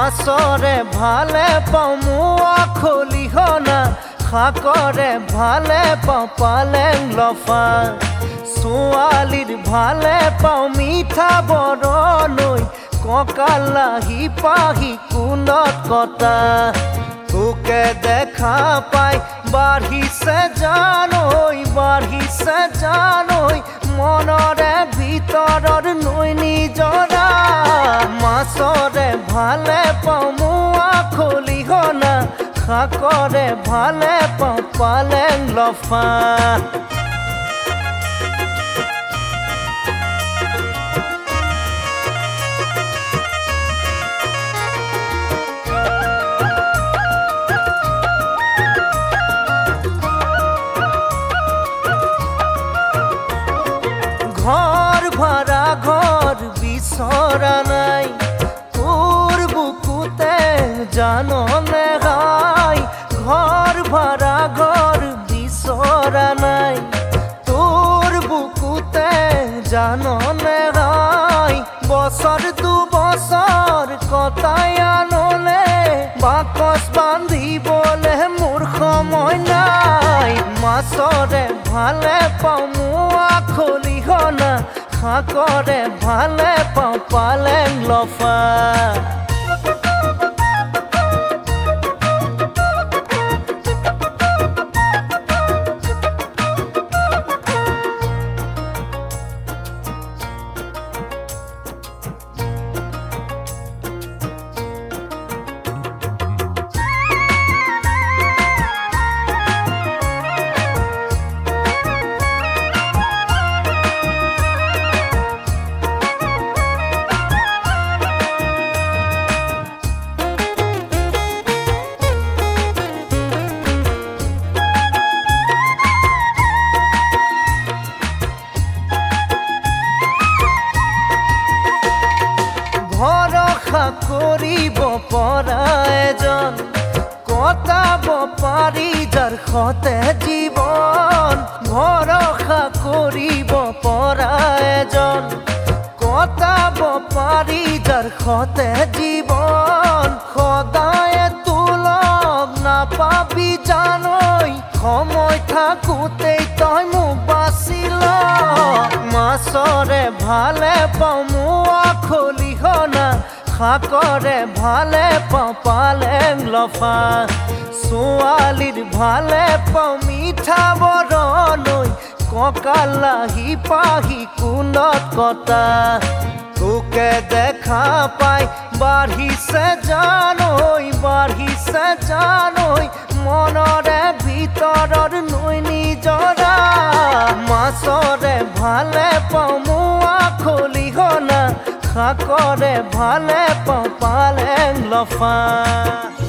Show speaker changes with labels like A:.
A: মাছৰে ভালে পাওঁ মোৱা খলিহনা শাকৰে ভালে পাওঁ পালেং লফা ছোৱালীৰ ভালে পাওঁ মিঠা বৰণৈ কঁকালাহি পাহি কুলত কটা তোকে দেখা পাই বাঢ়িছে জানৈ মনৰে ভিতৰৰ নৈ নিজৰা মাছৰে ভালে পাওঁ মোৱা খলিহনা শাকৰে ভালে পাওঁ পালেং লফা ঘর ভাড়া ঘর বিচৰা নাই তোৰ বুকুতে জাননে গাই ঘর ভাড়া ঘর বিচৰা নাই তোৰ বুকুতে জাননে গাই বছৰ দুবছৰ কটাই আনলে বাকচ বান্ধিবলে মোৰ সময় নাই মাছৰে ভালে পাওঁ মোৱা খলিহনা শাকৰে ভালে পাওঁ পালেং লফা ভৰসা কৰিব পৰা এজন কটাব পাৰি যাৰ সতে জীৱন ভৰসা কৰিব পৰা এজন কটাব পাৰি যাৰ সতে জীৱন সদায় তোলক নাপাবি জানৈ সময় থাকোঁতেই তই মোক বাচি ল মাছৰে ভালে পাওঁ মোৱা খলিহনা শাকৰে ভালে পাওঁ পালেং লফা ছোৱালীৰ ভালে পাওঁ মিঠা বৰণৈ কঁকালাহি পাহি কুলত কটা তোকে দেখা পাই বাঢ়িছে জানৈ মনৰে ভিতৰৰ নৈ নিজৰা মাছৰে ভালে পাওঁ মোৱা খলিহনা শাকৰে ভালে পাওঁ পালেং লফা